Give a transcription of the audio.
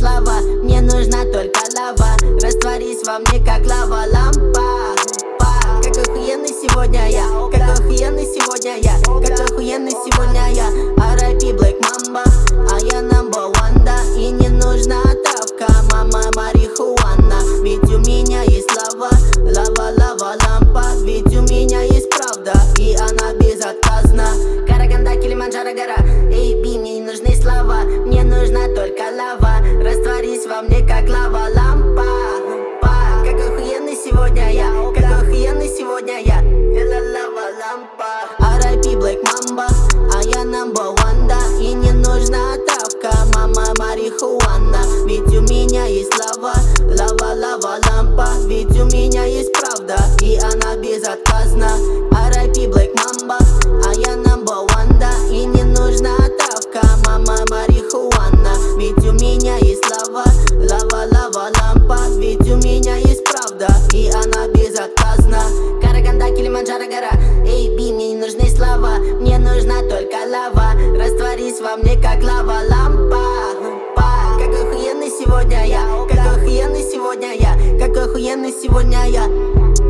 слова, мне нужна только лава. Растворись во мне, как лава лампа. Как охуенный сегодня я, как охуенный сегодня я, как охуенный сегодня я. R.I.P. Black Mamba, а я number one, да. И не нужна травка, мама марихуана. Ведь у меня есть лава, лава, лава, лампа. Ведь у меня есть правда, и она безотказна. Караганда, Килиманджаро гора, эй, би, мне не нужны слова, мне нужна только лава. Растворись во мне, как лава лампа. Как охуенный сегодня я, как охуенный сегодня я. Это лава лампа. R.I.P. Black Mamba, а я number one, да. И не нужна травка, мама марихуана. Ведь у меня есть лава, лава, лава, лампа. Ведь у меня есть правда, и она безотказна. R.I.P. Black Mamba, а я number one, да. И не нужна травка, мама марихуана. Ведь у меня есть лава, лава, лава, лампа. Ведь у меня есть правда, и она безотказна. Караганда, Килиманджаро гора, эй, би, мне не нужны слова, мне нужна только лава. Растворись во мне, как лава лампа. Как охуенный сегодня я, как охуенный сегодня я, как охуенный сегодня я.